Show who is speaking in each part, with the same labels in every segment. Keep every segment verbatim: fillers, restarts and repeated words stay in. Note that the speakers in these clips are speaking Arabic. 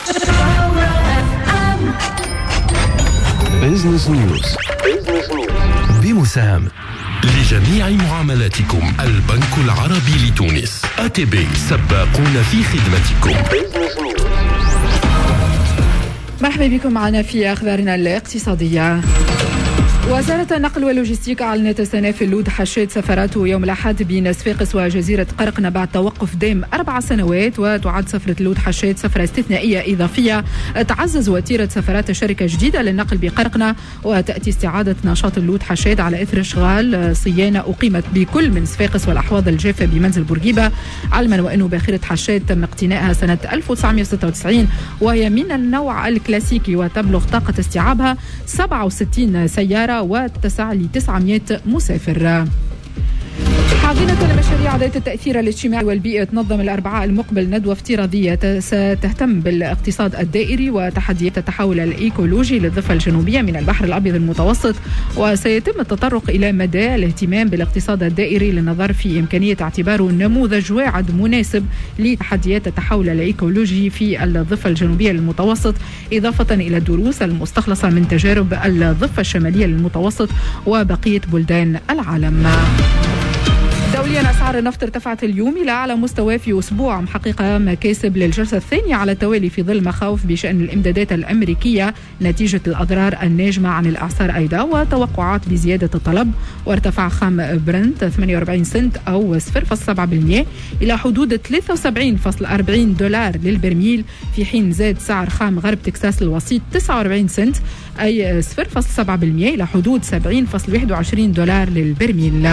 Speaker 1: بيزنس نيوز بمساهم لجميع معاملاتكم البنك العربي لتونس. إيه تي بي سباقون في خدمتكم.
Speaker 2: مرحبا بكم معنا في أخبارنا الاقتصادية. وزارة النقل واللوجستيك أعلنت السنة في اللود حشد سفراته يوم الأحد بين صفاقس وجزيرة قرقنة بعد توقف دام أربع سنوات، وتعد سفرة اللود حشد سفرة استثنائية إضافية تعزز وتيرة سفرات شركة جديدة للنقل بقرقنة، وتأتي استعادة نشاط اللود حشد على إثر إشغال صيانة أقيمت بكل من صفاقس والأحواض الجافة بمنزل بورقيبة، علما وأنه باخرة حشد تم اقتنائها سنة ألف وتسعمائة وستة وتسعين وهي من النوع الكلاسيكي، وتبلغ طاقة استيعابها سبعة وستين سيارة وتسع ل تسعمائة مسافر. حاضنة المشاريع ذات التأثير الاجتماعي والبيئي تنظم الأربعاء المقبل ندوة افتراضية ستهتم بالاقتصاد الدائري وتحديات التحول الإيكولوجي للضفة الجنوبية من البحر الأبيض المتوسط، وسيتم التطرق إلى مدى الاهتمام بالاقتصاد الدائري للنظر في إمكانية اعتباره نموذج واعد مناسب لتحديات التحول الإيكولوجي في الضفة الجنوبية للمتوسط، إضافة إلى الدروس المستخلصة من تجارب الضفة الشمالية للمتوسط وبقية بلدان العالم. دوليا أسعار النفط ارتفعت اليوم إلى أعلى مستوى في أسبوع، محققة مكاسب للجلسة الثانية على التوالي في ظل مخاوف بشأن الإمدادات الأمريكية نتيجة الأضرار الناجمة عن الإعصار أيضا، وتوقعات بزيادة الطلب. وارتفع خام برنت ثمانية وأربعين سنت أو صفر فاصلة سبعة بالمئة إلى حدود ثلاثة وسبعين فاصلة أربعين دولار للبرميل، في حين زاد سعر خام غرب تكساس الوسيط تسعة وأربعين سنت أي صفر فاصلة سبعة بالمئة إلى حدود سبعين فاصلة واحد وعشرين دولار للبرميل.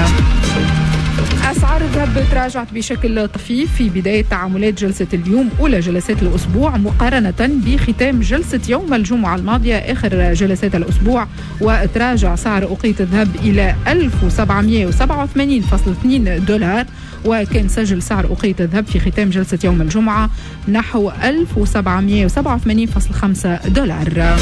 Speaker 2: أسعار الذهب تراجعت بشكل طفيف في بداية تعاملات جلسة اليوم، أولى جلسات الأسبوع، مقارنة بختام جلسة يوم الجمعة الماضية آخر جلسات الأسبوع، وتراجع سعر أوقية الذهب إلى ألف وسبعمائة وسبعة وثمانين فاصلة اثنين دولار، وكان سجل سعر أوقية الذهب في ختام جلسة يوم الجمعة نحو ألف وسبعمائة وسبعة وثمانين فاصلة خمسة دولار.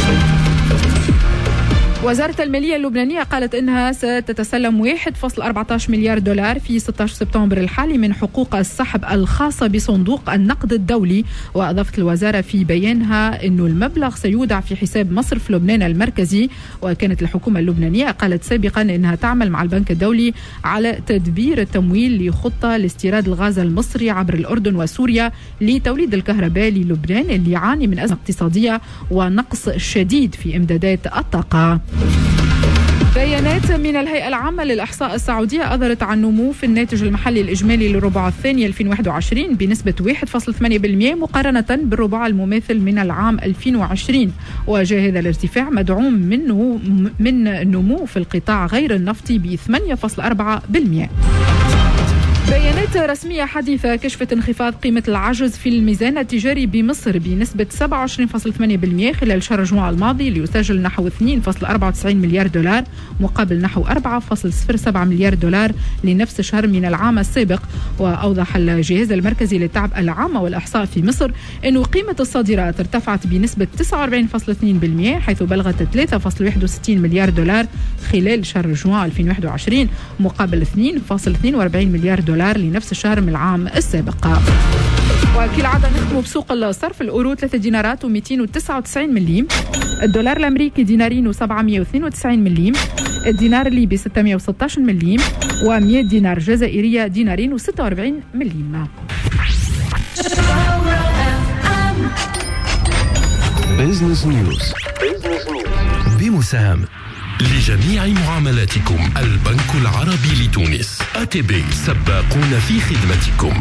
Speaker 2: وزارة المالية اللبنانية قالت إنها ستتسلم واحد فاصلة أربعة عشر مليار دولار في ستة عشر سبتمبر الحالي من حقوق السحب الخاصة بصندوق النقد الدولي، وأضافت الوزارة في بيانها إنه المبلغ سيودع في حساب مصرف لبنان المركزي. وكانت الحكومة اللبنانية قالت سابقا إنها تعمل مع البنك الدولي على تدبير التمويل لخطة لاستيراد الغاز المصري عبر الأردن وسوريا لتوليد الكهرباء للبنان اللي يعاني من أزمة اقتصادية ونقص شديد في إمدادات الطاقة. بيانات من الهيئة العامة للإحصاء السعودية أظهرت عن نمو في الناتج المحلي الإجمالي للربع الثاني ألفين وواحد وعشرين بنسبة واحد فاصلة ثمانية بالمئة مقارنة بالربع المماثل من العام ألفين وعشرين، وجاء هذا الارتفاع مدعوم منه من نمو في القطاع غير النفطي ب ثمانية فاصلة أربعة بالمئة. بيانات رسمية حديثة كشفت انخفاض قيمة العجز في الميزان التجاري بمصر بنسبة سبعة وعشرين فاصلة ثمانية بالمئة خلال شهر جوان الماضي، ليسجل نحو اثنين فاصلة أربعة وتسعين مليار دولار مقابل نحو أربعة فاصلة صفر سبعة مليار دولار لنفس الشهر من العام السابق. وأوضح الجهاز المركزي للتعب العامة والإحصاء في مصر أنه قيمة الصادرات ارتفعت بنسبة تسعة وأربعين فاصلة اثنين بالمئة حيث بلغت ثلاثة فاصلة واحد وستين مليار دولار خلال شهر جوان ألفين وواحد وعشرين مقابل اثنين فاصلة اثنين وأربعين مليار دولار لنفس الشهر من العام السابق. وكالعادة نختم بسوق الصرف. الأورو ثلاثة دينارات ومئتين وتسعة وتسعين مليم، الدولار الأمريكي دينارين وسبعمائة واثنين وتسعين مليم، الدينار الليبي ستمائة وستة عشر مليم، ومئة دينار جزائرية دينارين وستة وأربعين مليم.
Speaker 1: بيزنس نيوز بمساهم لجميع معاملاتكم البنك العربي لتونس. إيه تي بي سباقون في خدمتكم.